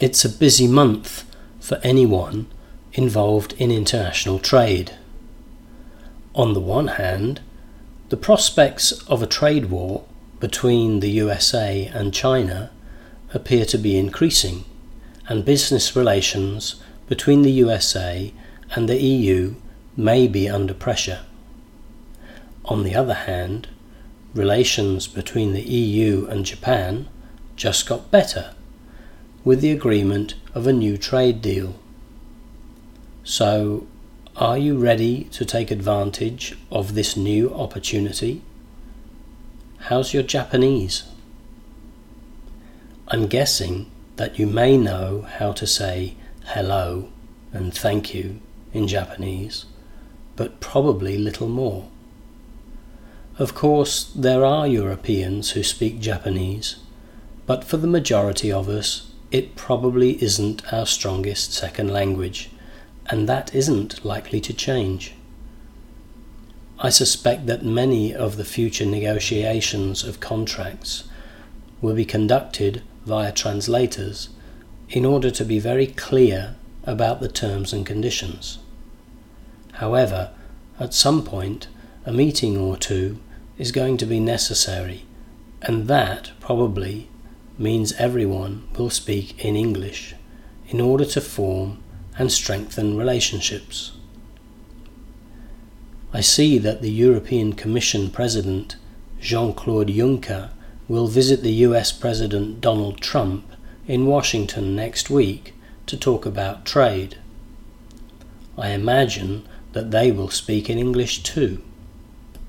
It's a busy month for anyone involved in international trade. On the one hand, the prospects of a trade war between the USA and China appear to be increasing, and business relations between the USA and the EU may be under pressure. On the other hand, relations between the EU and Japan just got better with the agreement of a new trade deal. So, are you ready to take advantage of this new opportunity? How's your Japanese? I'm guessing that you may know how to say hello and thank you in Japanese, but probably little more. Of course, there are Europeans who speak Japanese, but for the majority of us, it probably isn't our strongest second language, and that isn't likely to change. I suspect that many of the future negotiations of contracts will be conducted via translators in order to be very clear about the terms and conditions. However, at some point, a meeting or two is going to be necessary, and that probably means everyone will speak in English in order to form and strengthen relationships. I see that the European Commission President Jean-Claude Juncker will visit the US President Donald Trump in Washington next week to talk about trade. I imagine that they will speak in English too.